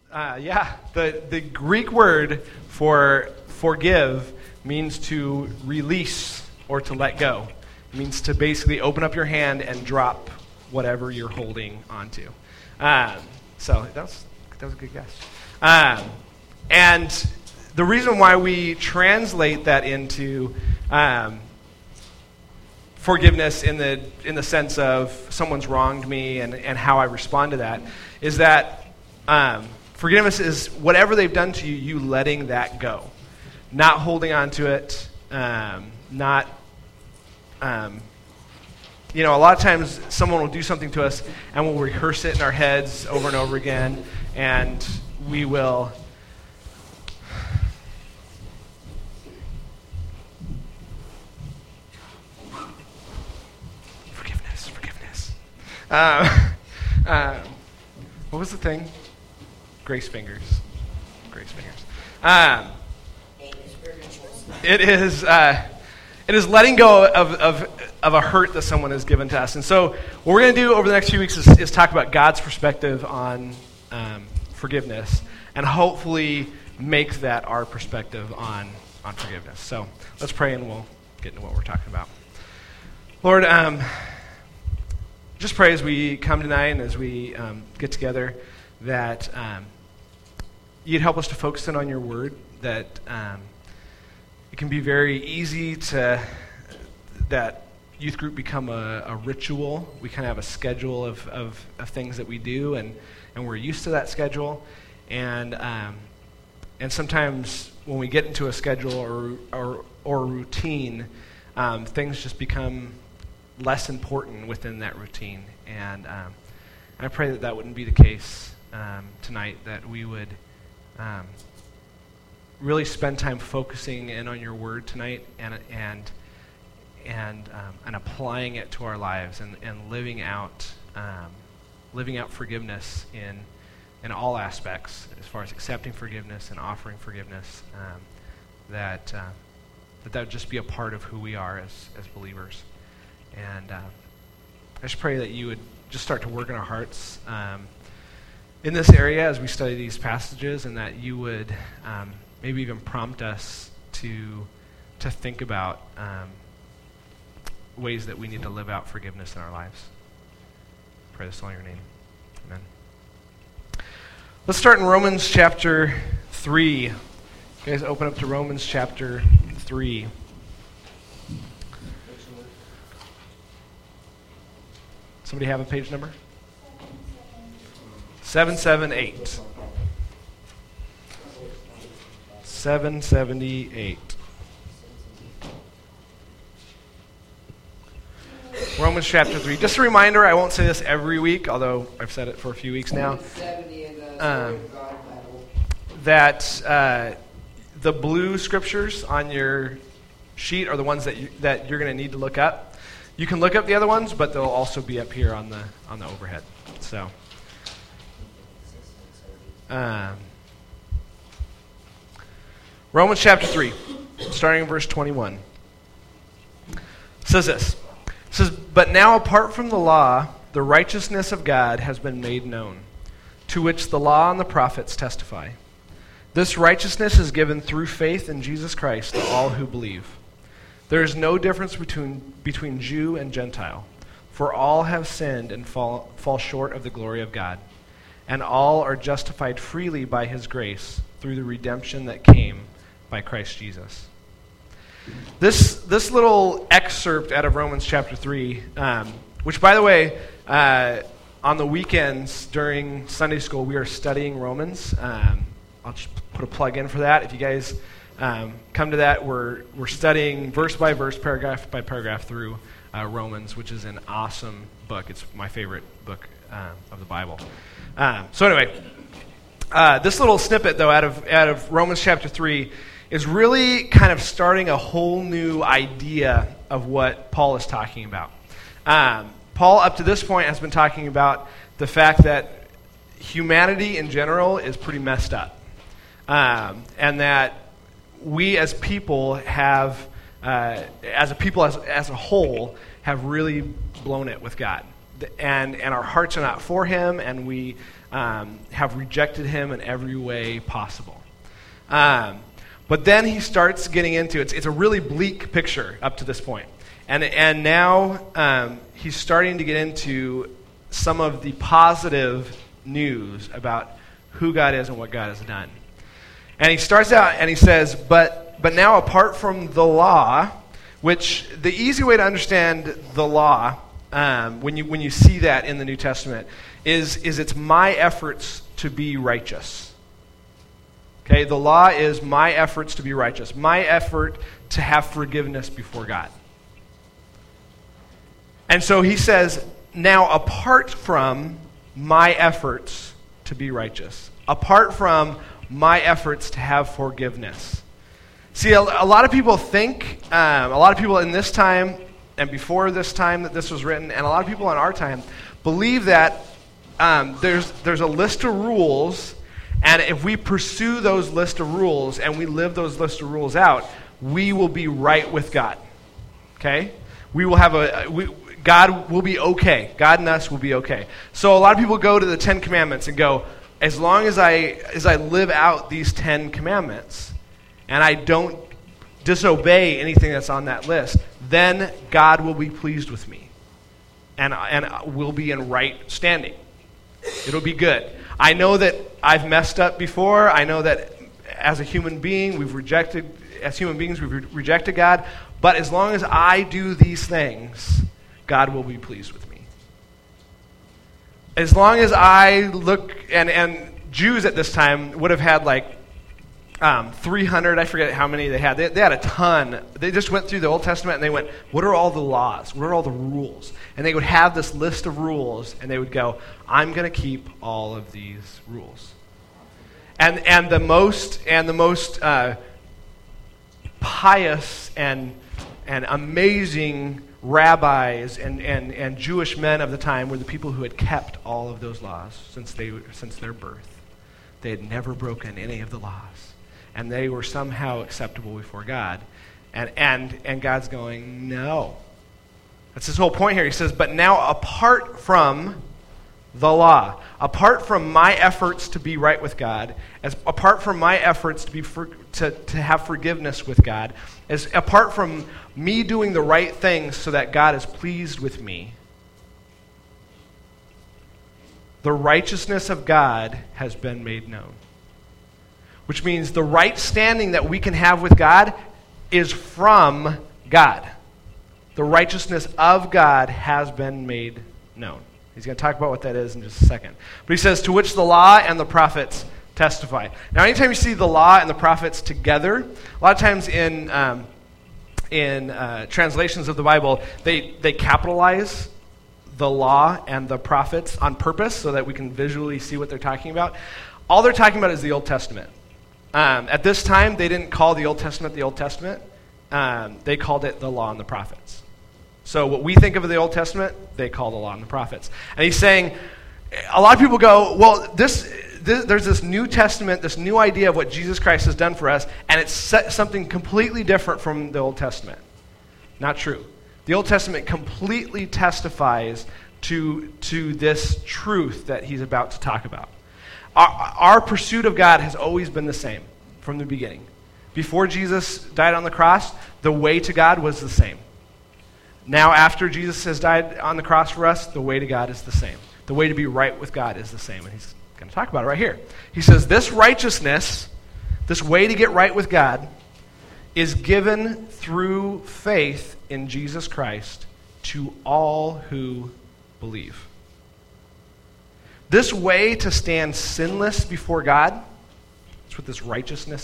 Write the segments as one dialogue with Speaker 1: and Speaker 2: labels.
Speaker 1: The Greek word for forgive means to release or to let go. It means to basically open up your hand and drop whatever you're holding onto. So that was a good guess. And the reason why we translate that into forgiveness in the sense of someone's wronged me and how I respond to that is that forgiveness is whatever they've done to you, you letting that go. Not holding on to it, not... a lot of times someone will do something to us and we'll rehearse it in our heads over and over again, and we will... Forgiveness. What was the thing? Grace fingers. It is letting go of a hurt that someone has given to us. And so what we're going to do over the next few weeks is talk about God's perspective on forgiveness and hopefully make that our perspective on forgiveness. So let's pray and we'll get into what we're talking about. Lord, just pray as we come tonight and as we get together that you'd help us to focus in on your word, that it can be very easy that youth group become a ritual. We kind of have a schedule of things that we do, and we're used to that schedule. And sometimes when we get into a schedule or a routine, things just become less important within that routine. And I pray that wouldn't be the case tonight, that we would really spend time focusing in on your word tonight and applying it to our lives and living out forgiveness in all aspects, as far as accepting forgiveness and offering forgiveness, that would just be a part of who we are as believers. And I just pray that you would just start to work in our hearts in this area as we study these passages, and that you would maybe even prompt us to think about ways that we need to live out forgiveness in our lives. I pray this all in your name. Amen. Let's start in Romans chapter 3. You guys open up to Romans chapter 3. Somebody have a page number? 778. 778. Romans chapter 3. Just a reminder, I won't say this every week, although I've said it for a few weeks now, that the blue scriptures on your sheet are the ones that you're going to need to look up. You can look up the other ones, but they'll also be up here on the overhead. So, Romans chapter 3, starting in verse 21, says this. It says, "But now apart from the law, the righteousness of God has been made known, to which the law and the prophets testify. This righteousness is given through faith in Jesus Christ to all who believe. There is no difference between Jew and Gentile, for all have sinned and fall short of the glory of God, and all are justified freely by his grace through the redemption that came by Christ Jesus." This little excerpt out of Romans chapter 3, which, by the way, on the weekends during Sunday school, we are studying Romans. I'll just put a plug in for that. If you guys come to that, we're studying verse by verse, paragraph by paragraph through Romans, which is an awesome book. It's my favorite book of the Bible. So anyway, this little snippet, though, out of Romans chapter 3 is really kind of starting a whole new idea of what Paul is talking about. Paul, up to this point, has been talking about the fact that humanity in general is pretty messed up. And that we as people have, as a whole, have really blown it with God. And our hearts are not for him, and we have rejected him in every way possible. But then he starts getting into it's a really bleak picture up to this point. And now he's starting to get into some of the positive news about who God is and what God has done. And he starts out and he says, but now apart from the law, which the easy way to understand the law, when you see that in the New Testament, is it's my efforts to be righteous. Okay, the law is my efforts to be righteous, my effort to have forgiveness before God. And so he says, now apart from my efforts to be righteous, apart from my efforts to have forgiveness. See, a lot of people think, a lot of people in this time and before this time that this was written, and a lot of people in our time, believe that there's a list of rules, and if we pursue those list of rules and we live those list of rules out, we will be right with God. Okay? We will have God will be okay. God and us will be okay. So a lot of people go to the 10 Commandments and go, as long as I live out these 10 Commandments and I don't disobey anything that's on that list, then God will be pleased with me and we'll be in right standing. It'll be good. I know that I've messed up before. I know that as human beings we've rejected God, but as long as I do these things, God will be pleased with me. As long as I look, and Jews at this time would have had like 300, I forget how many they had. They had a ton. They just went through the Old Testament and they went, what are all the laws? What are all the rules? And they would have this list of rules and they would go, I'm going to keep all of these rules. And the most pious and amazing rabbis and Jewish men of the time were the people who had kept all of those laws since their birth. They had never broken any of the laws, and they were somehow acceptable before God. And God's going, no. That's his whole point here. He says, but now apart from the law, apart from my efforts to be right with God, apart from my efforts to have forgiveness with God, apart from me doing the right things so that God is pleased with me, the righteousness of God has been made known. Which means the right standing that we can have with God is from God. The righteousness of God has been made known. He's going to talk about what that is in just a second. But he says, to which the law and the prophets testify. Now, anytime you see the law and the prophets together, a lot of times in translations of the Bible, they capitalize the law and the prophets on purpose so that we can visually see what they're talking about. All they're talking about is the Old Testament. At this time, they didn't call the Old Testament the Old Testament. They called it the law and the prophets. So what we think of the Old Testament, they call the law and the prophets. And he's saying, a lot of people go, well, there's this New Testament, this new idea of what Jesus Christ has done for us, and it's something completely different from the Old Testament. Not true. The Old Testament completely testifies to this truth that he's about to talk about. Our pursuit of God has always been the same from the beginning. Before Jesus died on the cross, the way to God was the same. Now, after Jesus has died on the cross for us, the way to God is the same. The way to be right with God is the same. And he's going to talk about it right here. He says, this righteousness, this way to get right with God, is given through faith in Jesus Christ to all who believe. This way to stand sinless before God, that's what this righteousness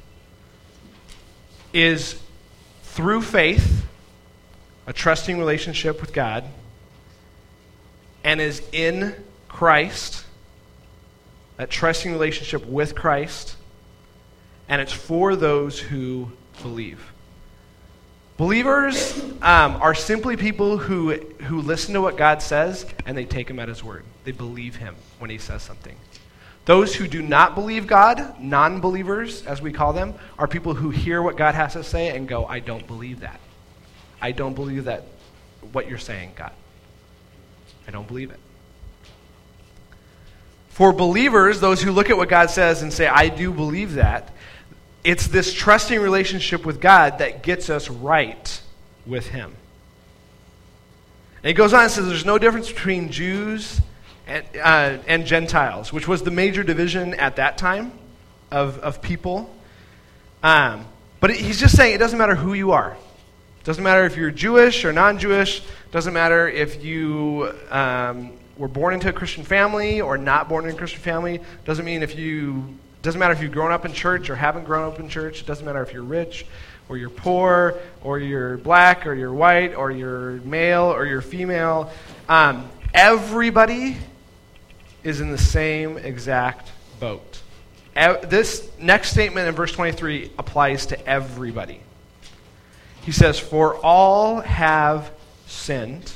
Speaker 1: is through faith, a trusting relationship with God, and is in Christ, that trusting relationship with Christ, and it's for those who believe. Believers are simply people who listen to what God says and they take him at his word. They believe him when he says something. Those who do not believe God, non-believers as we call them, are people who hear what God has to say and go, I don't believe that. I don't believe that what you're saying, God. I don't believe it. For believers, those who look at what God says and say, I do believe that, it's this trusting relationship with God that gets us right with him. And he goes on and says there's no difference between Jews and Gentiles, which was the major division at that time of people. But he's just saying it doesn't matter who you are. It doesn't matter if you're Jewish or non-Jewish. It doesn't matter if you were born into a Christian family or not born in a Christian family. It doesn't matter if you've grown up in church or haven't grown up in church. It doesn't matter if you're rich or you're poor or you're black or you're white or you're male or you're female. Everybody is in the same exact boat. This next statement in verse 23 applies to everybody. He says, for all have sinned.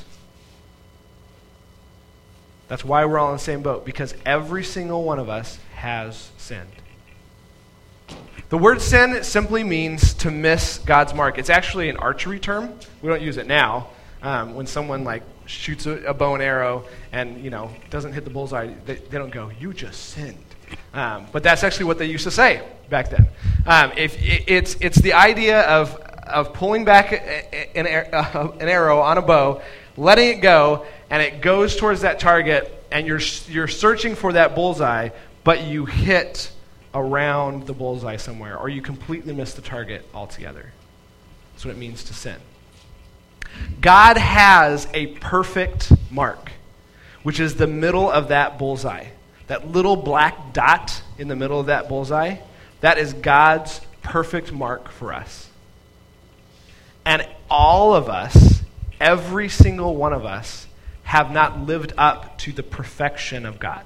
Speaker 1: That's why we're all in the same boat, because every single one of us has sinned. The word sin simply means to miss God's mark. It's actually an archery term. We don't use it now. When someone shoots a bow and arrow and doesn't hit the bullseye, they don't go, you just sinned. But that's actually what they used to say back then. It's the idea of pulling back an arrow on a bow, letting it go, and it goes towards that target, and you're searching for that bullseye, but you hit around the bullseye somewhere, or you completely miss the target altogether. That's what it means to sin. God has a perfect mark, which is the middle of that bullseye. That little black dot in the middle of that bullseye, that is God's perfect mark for us. And all of us, every single one of us, have not lived up to the perfection of God.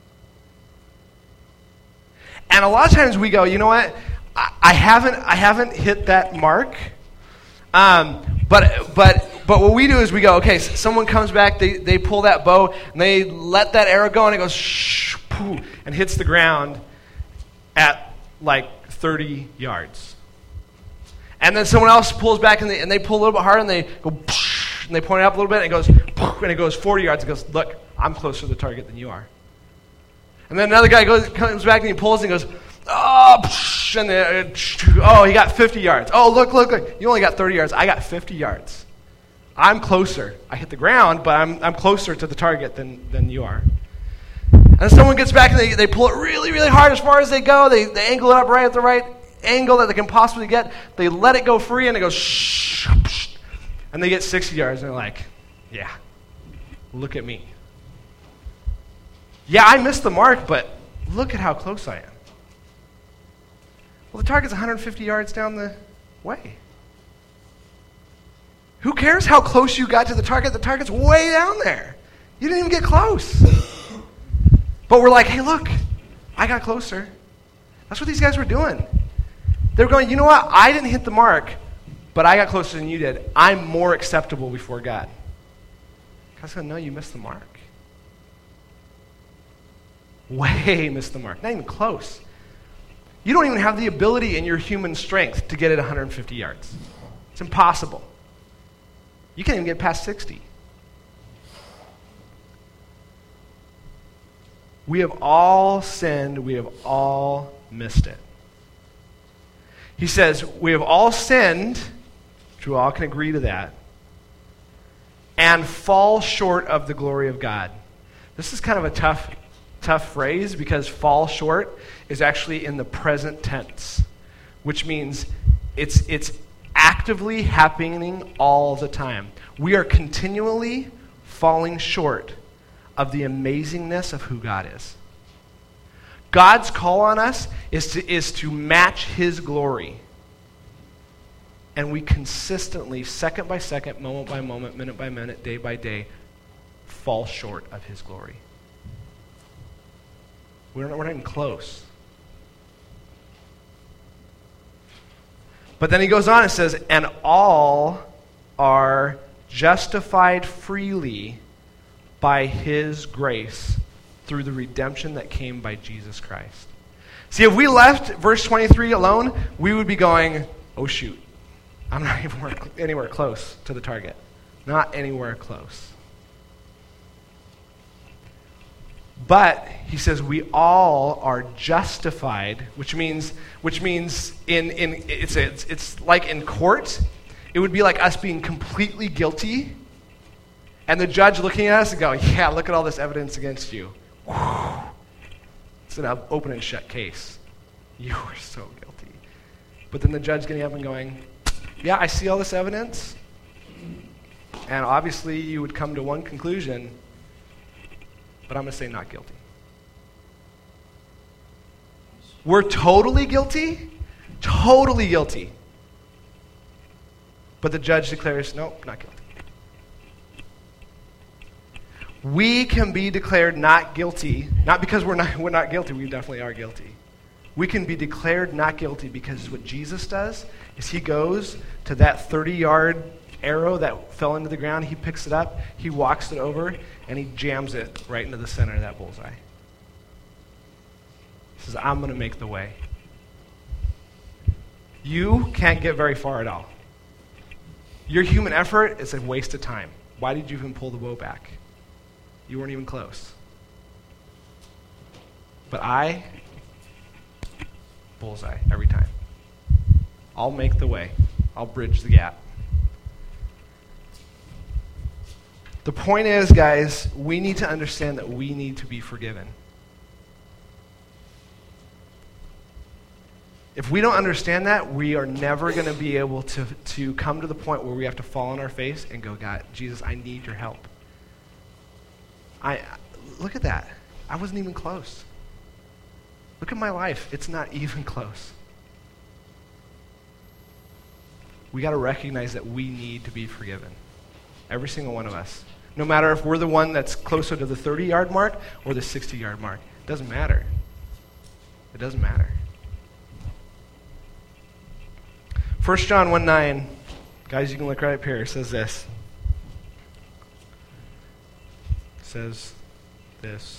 Speaker 1: And a lot of times we go, you know what? I haven't hit that mark. But what we do is we go, okay, someone comes back, they pull that bow, and they let that arrow go, and it goes shh, poof, and hits the ground at 30 yards. And then someone else pulls back, and they pull a little bit harder, and they go, and they point it up a little bit, and it goes 40 yards. It goes, look, I'm closer to the target than you are. And then another guy comes back, and he pulls, and he goes, he got 50 yards. Oh, look, you only got 30 yards. I got 50 yards. I'm closer. I hit the ground, but I'm closer to the target than you are. And someone gets back, and they pull it really, really hard as far as they go. They angle it up right at the right angle that they can possibly get. They let it go free, and it goes shh, and they get 60 yards, and they're like, yeah, look at me. Yeah, I missed the mark, but look at how close I am. Well, the target's 150 yards down the way. Who cares how close you got to the target? The target's way down there. You didn't even get close. But we're like, hey, look, I got closer. That's what these guys were doing. They were going, you know what? I didn't hit the mark, but I got closer than you did. I'm more acceptable before God. God's going, no, you missed the mark. Way missed the mark. Not even close. You don't even have the ability in your human strength to get it 150 yards. It's impossible. You can't even get past 60. We have all sinned. We have all missed it. He says, we have all sinned, which we all can agree to that, and fall short of the glory of God. This is kind of a tough phrase because fall short is actually in the present tense, which means it's actively happening all the time. We are continually falling short of the amazingness of who God is. God's call on us is to match his glory. And we consistently, second by second, moment by moment, minute by minute, day by day, fall short of his glory. We're not even close. But then he goes on and says, and all are justified freely by his grace through the redemption that came by Jesus Christ. See, if we left verse 23 alone, we would be going, oh shoot, I'm not even anywhere close to the target. Not anywhere close. But he says we all are justified, which means it's like in court, it would be like us being completely guilty, and the judge looking at us and going, "Yeah, look at all this evidence against you." Whew. It's an open and shut case. You are so guilty. But then the judge getting up and going, "Yeah, I see all this evidence, and obviously you would come to one conclusion, but I'm going to say not guilty." We're totally guilty, but the judge declares, nope, not guilty. We can be declared not guilty, not because we're not guilty, we definitely are guilty. We can be declared not guilty because what Jesus does is he goes to that 30-yard arrow that fell into the ground, he picks it up, he walks it over, and he jams it right into the center of that bullseye. He says, I'm going to make the way. You can't get very far at all. Your human effort is a waste of time. Why did you even pull the bow back? You weren't even close. But I, bullseye every time. I'll make the way. I'll bridge the gap. The point is, guys, we need to understand that we need to be forgiven. If we don't understand that, we are never going to be able to come to the point where we have to fall on our face and go, God, Jesus, I need your help. Look at that. I wasn't even close. Look at my life. It's not even close. We got to recognize that we need to be forgiven. Every single one of us. No matter if we're the one that's closer to the 30-yard mark or the 60-yard mark. It doesn't matter. It doesn't matter. 1 John 1:9, guys, you can look right up here. It says this. It says this.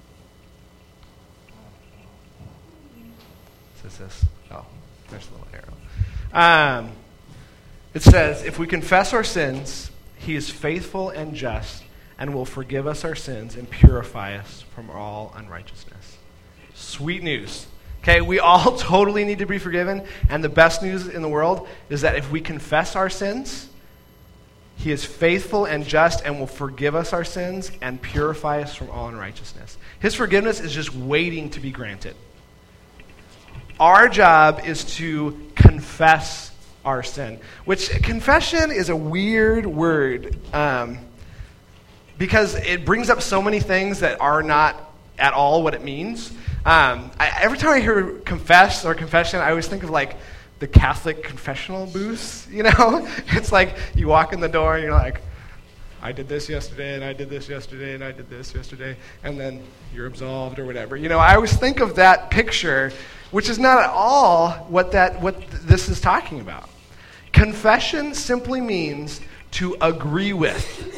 Speaker 1: It says this. Oh, there's a little arrow. It says, if we confess our sins, he is faithful and just and will forgive us our sins and purify us from all unrighteousness. Sweet news. Okay, we all totally need to be forgiven, and the best news in the world is that if we confess our sins, he is faithful and just and will forgive us our sins and purify us from all unrighteousness. His forgiveness is just waiting to be granted. Our job is to confess our sin, which confession is a weird word because it brings up so many things that are not at all what it means. Every time I hear confess or confession, I always think of like the Catholic confessional booths, you know? It's like you walk in the door and you're like, I did this yesterday, and I did this yesterday, and I did this yesterday, and then you're absolved or whatever. You know, I always think of that picture, which is not at all what this is talking about. Confession simply means to agree with.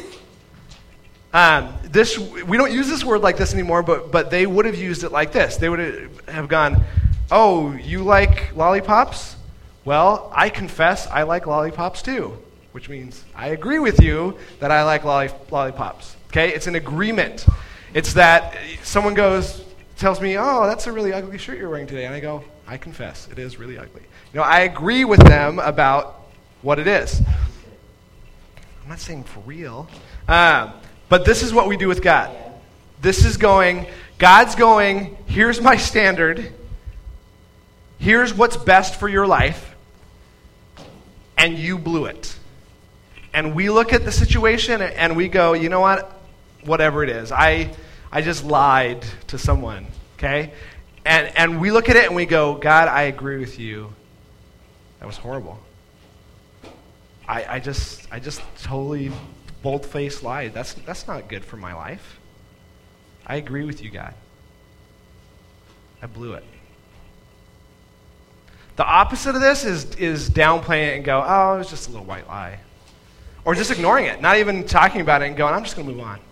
Speaker 1: We don't use this word like this anymore, but they would have used it like this. They would have gone, oh, you like lollipops? Well, I confess I like lollipops too, which means I agree with you that I like lollipops. Okay? It's an agreement. It's that someone tells me, oh, that's a really ugly shirt you're wearing today. And I go, I confess, it is really ugly. You know, I agree with them about what it is. I'm not saying for real. But this is what we do with God. God's going, here's my standard. Here's what's best for your life. And you blew it. And we look at the situation and we go, you know what? Whatever it is. I just lied to someone. Okay? And we look at it and we go, God, I agree with you. That was horrible. I just totally bold-faced lied. That's not good for my life. I agree with you, God. I blew it. The opposite of this is downplaying it and go, oh, it was just a little white lie. Or just ignoring it, not even talking about it and going, I'm just going to move on.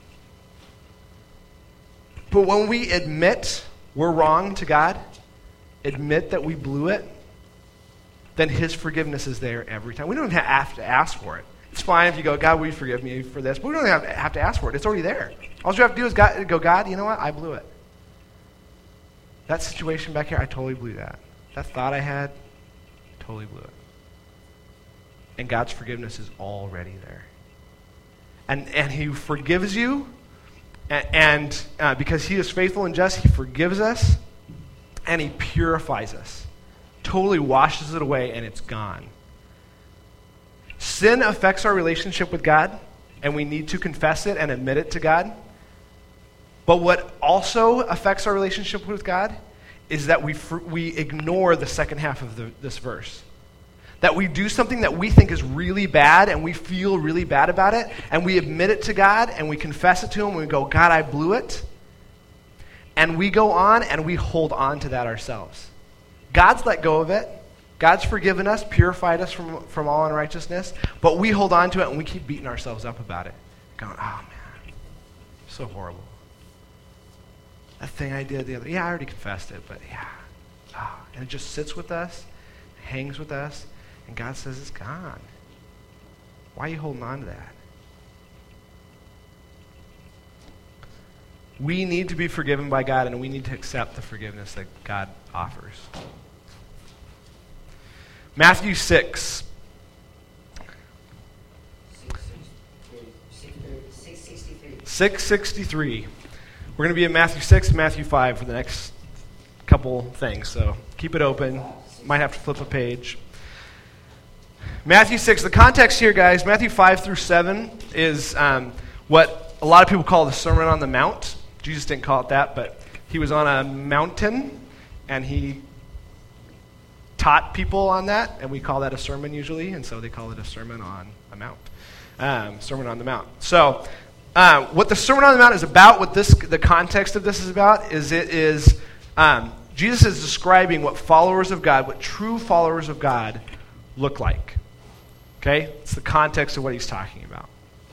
Speaker 1: But when we admit we're wrong to God, admit that we blew it, then his forgiveness is there every time. We don't have to ask for it. It's fine if you go, God, will you forgive me for this? But we don't have to ask for it. It's already there. All you have to do is go, God, you know what? I blew it. That situation back here, I totally blew that. That thought I had, totally blew it. And God's forgiveness is already there. And he forgives you, and because he is faithful and just, he forgives us, and he purifies us. Totally washes it away, and it's gone. Sin affects our relationship with God, and we need to confess it and admit it to God. But what also affects our relationship with God is that we ignore the second half of this verse. That we do something that we think is really bad, and we feel really bad about it, and we admit it to God, and we confess it to him, and we go, God, I blew it. And we go on, and we hold on to that ourselves. God's let go of it. God's forgiven us, purified us from all unrighteousness, but we hold on to it, and we keep beating ourselves up about it. Going, oh man, so horrible. That thing I did the other, I already confessed it, but and it just sits with us, hangs with us, and God says it's gone. Why are you holding on to that? We need to be forgiven by God, and we need to accept the forgiveness that God offers. Matthew 6. 663. We're going to be in Matthew 6 and Matthew 5 for the next couple things, so keep it open. Might have to flip a page. Matthew 6, the context here, guys, Matthew 5 through 7 is what a lot of people call the Sermon on the Mount. Jesus didn't call it that, but he was on a mountain, and he taught people on that, and we call that a sermon usually, and so they call it a Sermon on a Mount. Sermon on the Mount. So what the Sermon on the Mount is about, what the context of this is about, is Jesus is describing what followers of God, what true followers of God look like. Okay? It's the context of what he's talking about.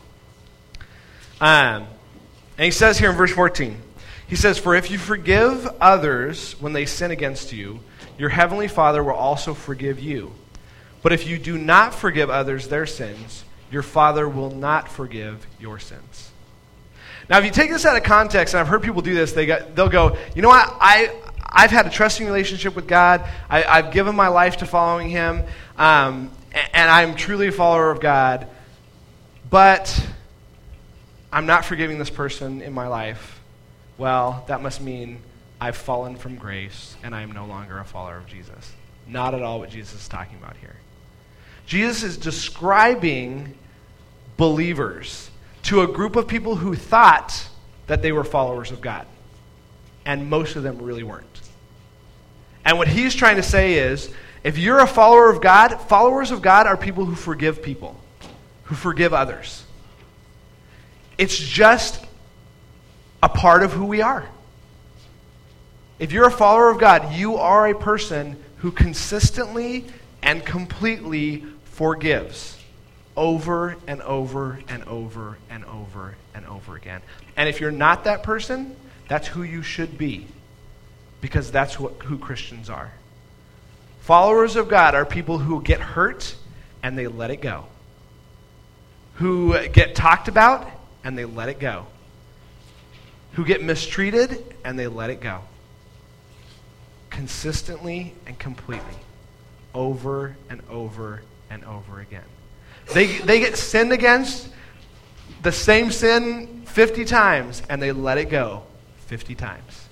Speaker 1: And he says here in verse 14, he says, "For if you forgive others when they sin against you, your heavenly Father will also forgive you. But if you do not forgive others their sins, your Father will not forgive your sins." Now, if you take this out of context, and I've heard people do this, they'll go, you know what, I've had a trusting relationship with God. I've given my life to following him, and I'm truly a follower of God, but I'm not forgiving this person in my life. Well, that must mean I've fallen from grace, and I am no longer a follower of Jesus. Not at all what Jesus is talking about here. Jesus is describing believers to a group of people who thought that they were followers of God. And most of them really weren't. And what he's trying to say is, if you're a follower of God, followers of God are people who forgive people, who forgive others. It's just a part of who we are. If you're a follower of God, you are a person who consistently and completely forgives over and over and over and over and over again. And if you're not that person, that's who you should be, because that's who Christians are. Followers of God are people who get hurt and they let it go, who get talked about and they let it go, who get mistreated and they let it go. Consistently and completely, over and over and over again. They get sinned against, the same sin 50 times, and they let it go 50 times.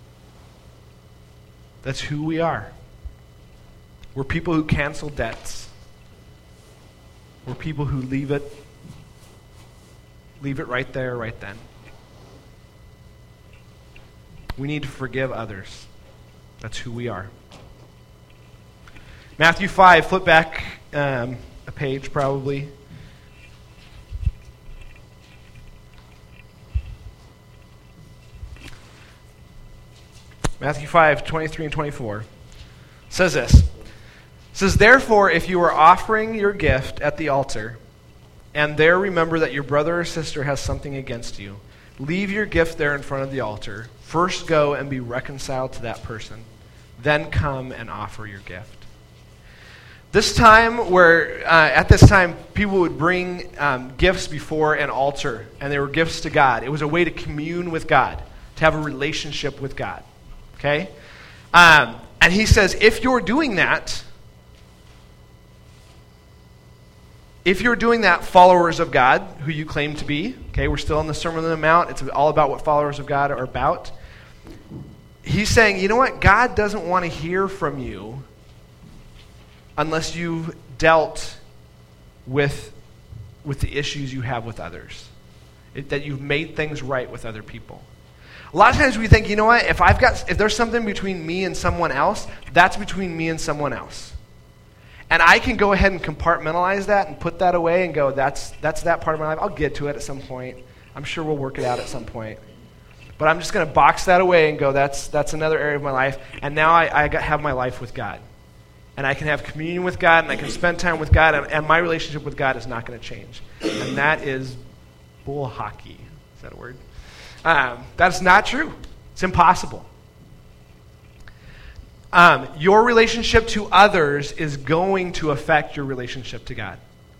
Speaker 1: That's who we are. We're people who cancel debts. We're people who leave it right there, right then. We need to forgive others. That's who we are. Matthew 5, flip back a page probably. Matthew 5, 23 and 24 says this. It says, "Therefore, if you are offering your gift at the altar, and there remember that your brother or sister has something against you, leave your gift there in front of the altar. First go and be reconciled to that person. Then come and offer your gift." This time where, at this time, people would bring gifts before an altar, and they were gifts to God. It was a way to commune with God, to have a relationship with God. Okay? And he says, if you're doing that, followers of God, who you claim to be, okay, we're still in the Sermon on the Mount. It's all about what followers of God are about. He's saying, you know what? God doesn't want to hear from you unless you've dealt with the issues you have with others. That you've made things right with other people. A lot of times we think, you know what, if there's something between me and someone else, that's between me and someone else. And I can go ahead and compartmentalize that and put that away and go, that's that part of my life. I'll get to it at some point. I'm sure we'll work it out at some point. But I'm just going to box that away and go, that's another area of my life. And now I have my life with God. And I can have communion with God, and I can spend time with God, and my relationship with God is not going to change. And that is bull hockey. Is that a word? That's not true. It's impossible. Your relationship to others is going to affect your relationship to God.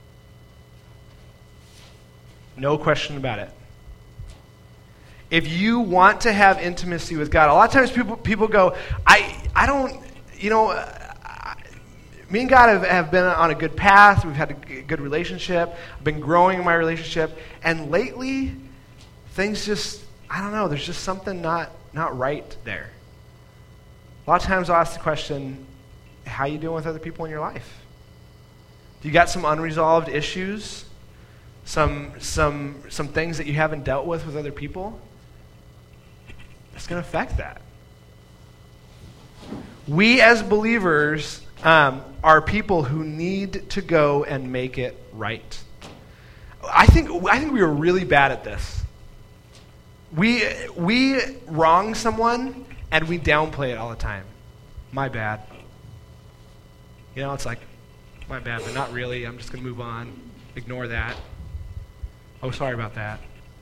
Speaker 1: No question about it. If you want to have intimacy with God, a lot of times people go, I don't, me and God have been on a good path. We've had a good relationship. I've been growing in my relationship. And lately, things just, I don't know, there's just something not right there. A lot of times I'll ask the question, how you doing with other people in your life? Do you got some unresolved issues? Some things that you haven't dealt with other people? It's going to affect that. We as believers are people who need to go and make it right. I think we are really bad at this. We wrong someone and we downplay it all the time. My bad. It's like, my bad, but not really. I'm just going to move on. Ignore that. Oh, sorry about that.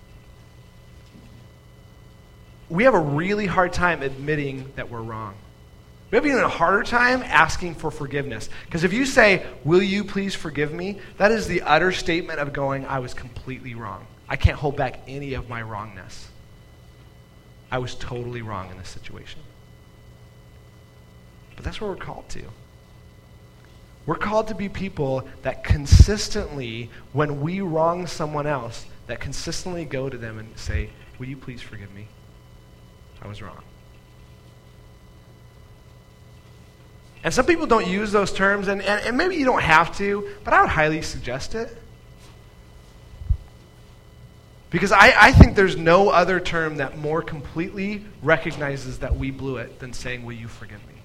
Speaker 1: We have a really hard time admitting that we're wrong. We have even a harder time asking for forgiveness. Because if you say, will you please forgive me? That is the utter statement of going, I was completely wrong. I can't hold back any of my wrongness. I was totally wrong in this situation. But that's what we're called to. We're called to be people that consistently, when we wrong someone else, that consistently go to them and say, will you please forgive me? I was wrong. And some people don't use those terms, and maybe you don't have to, but I would highly suggest it. Because I think there's no other term that more completely recognizes that we blew it than saying, will you forgive me?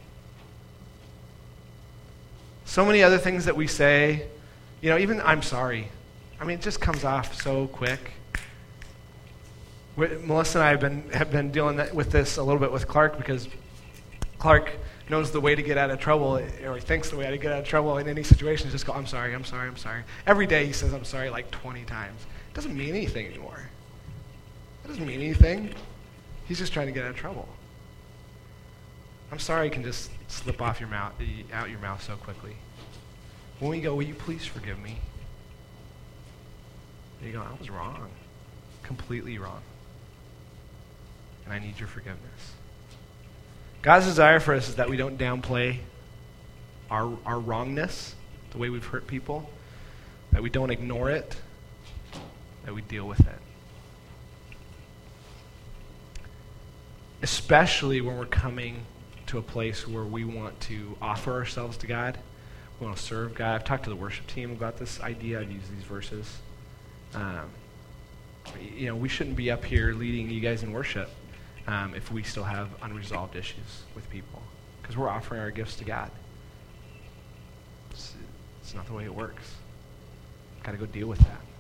Speaker 1: So many other things that we say, even I'm sorry. It just comes off so quick. Melissa and I have been dealing with this a little bit with Clark, because Clark knows the way to get out of trouble, or he thinks the way to get out of trouble in any situation is just go, I'm sorry, I'm sorry, I'm sorry. Every day he says I'm sorry like 20 times. It doesn't mean anything anymore. It doesn't mean anything. He's just trying to get out of trouble. I'm sorry can just slip off your mouth, out your mouth so quickly. When we go, will you please forgive me? You go, I was wrong. Completely wrong. And I need your forgiveness. God's desire for us is that we don't downplay our wrongness, the way we've hurt people, that we don't ignore it, that we deal with it. Especially when we're coming to a place where we want to offer ourselves to God, we want to serve God. I've talked to the worship team about this idea. I've used these verses. We shouldn't be up here leading you guys in worship if we still have unresolved issues with people, because we're offering our gifts to God. It's not the way it works. Got to go deal with that.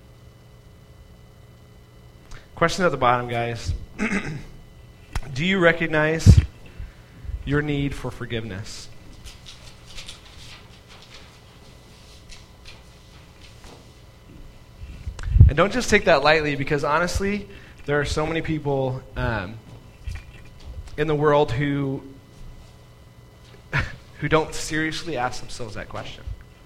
Speaker 1: Question at the bottom, guys. Do you recognize your need for forgiveness? And don't just take that lightly, because honestly, there are so many people in the world who who don't seriously ask themselves that question.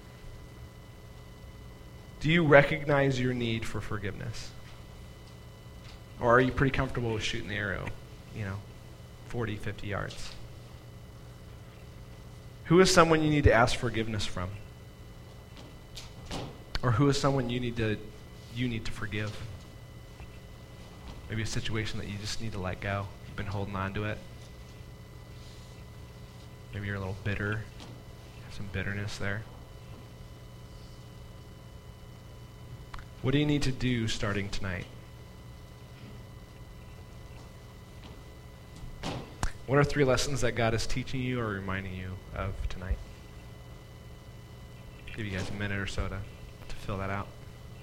Speaker 1: Do you recognize your need for forgiveness? Or are you pretty comfortable with shooting the arrow, 40, 50 yards? Who is someone you need to ask forgiveness from? Or who is someone you need to forgive? Maybe a situation that you just need to let go. You've been holding on to it. Maybe you're a little bitter. Have some bitterness there. What do you need to do starting tonight? What are 3 lessons that God is teaching you or reminding you of tonight? Give you guys a minute or so to fill that out.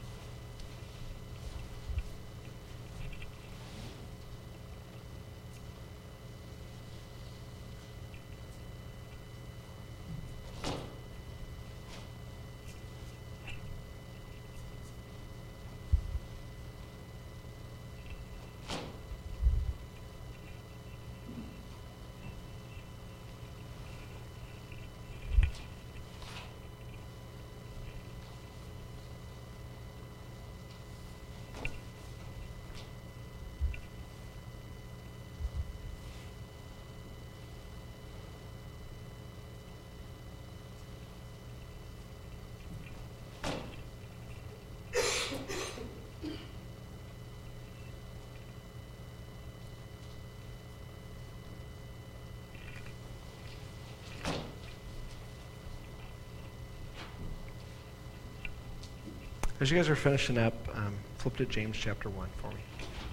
Speaker 1: As you guys are finishing up, flip to James chapter 1 for me.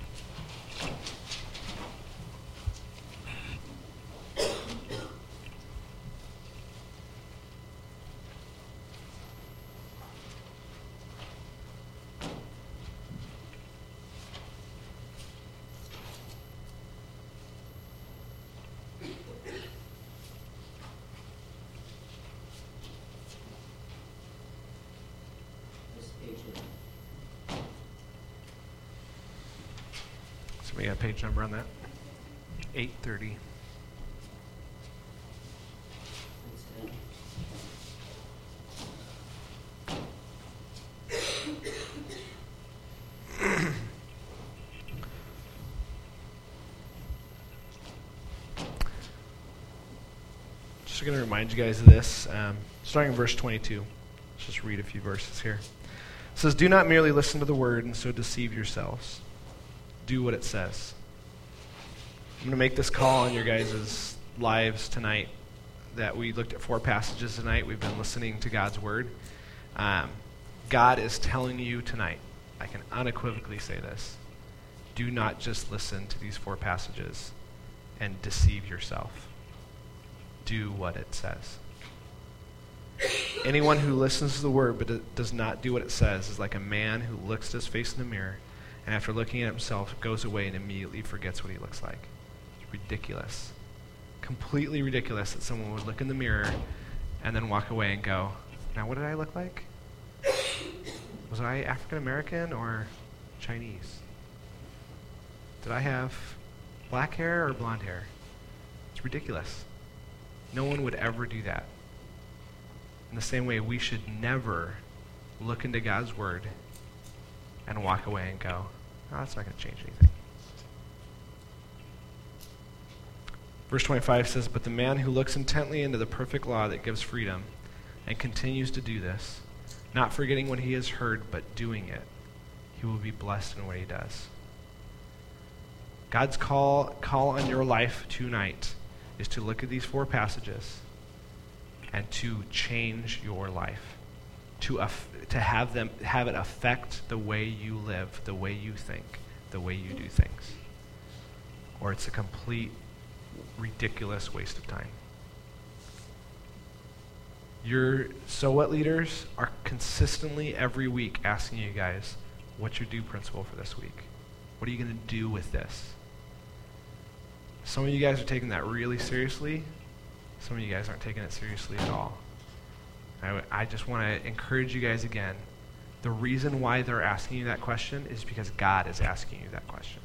Speaker 1: We got a page number on that. 830. Just going to remind you guys of this. Starting in verse 22. Let's just read a few verses here. It says, "Do not merely listen to the word and so deceive yourselves. Do what it says." I'm going to make this call on your guys' lives tonight that we looked at 4 passages tonight. We've been listening to God's word. God is telling you tonight, I can unequivocally say this, do not just listen to these 4 passages and deceive yourself. Do what it says. Anyone who listens to the word but does not do what it says is like a man who looks at his face in the mirror and after looking at himself, goes away and immediately forgets what he looks like. It's ridiculous. Completely ridiculous that someone would look in the mirror and then walk away and go, now what did I look like? Was I African American or Chinese? Did I have black hair or blonde hair? It's ridiculous. No one would ever do that. In the same way, we should never look into God's word and walk away and go, oh, that's not going to change anything. Verse 25 says, "But the man who looks intently into the perfect law that gives freedom and continues to do this, not forgetting what he has heard, but doing it, he will be blessed in what he does." God's call on your life tonight is to look at these 4 passages and to change your life, to have it affect the way you live, the way you think, the way you do things. Or it's a complete, ridiculous waste of time. Your So What leaders are consistently every week asking you guys, what's your do principle for this week? What are you going to do with this? Some of you guys are taking that really seriously. Some of you guys aren't taking it seriously at all. I just want to encourage you guys again. The reason why they're asking you that question is because God is asking you that question.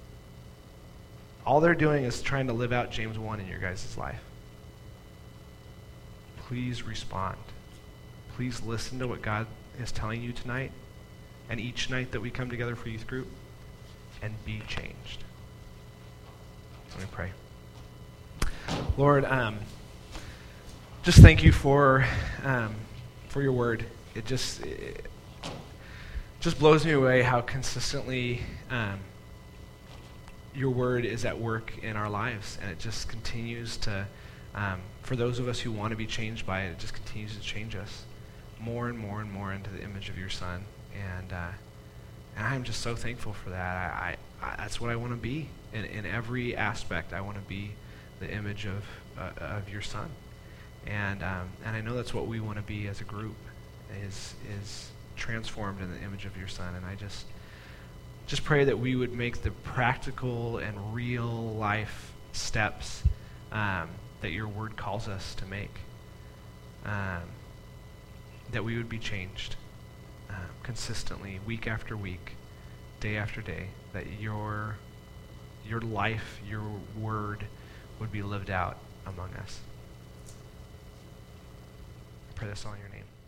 Speaker 1: All they're doing is trying to live out James 1 in your guys' life. please respond. Please listen to what God is telling you tonight and each night that we come together for youth group, and be changed. Let me pray. Lord, just thank you for your word. It just blows me away how consistently your word is at work in our lives, and it just continues to, for those of us who want to be changed by it, it just continues to change us more and more and more into the image of your Son. And I'm just so thankful for that. I that's what I want to be in every aspect. I want to be the image of your Son, and I know that's what we want to be as a group, is transformed in the image of your Son. And I just pray that we would make the practical and real life steps that your word calls us to make, that we would be changed consistently, week after week, day after day, that your life, your word would be lived out among us. I pray this all in your name.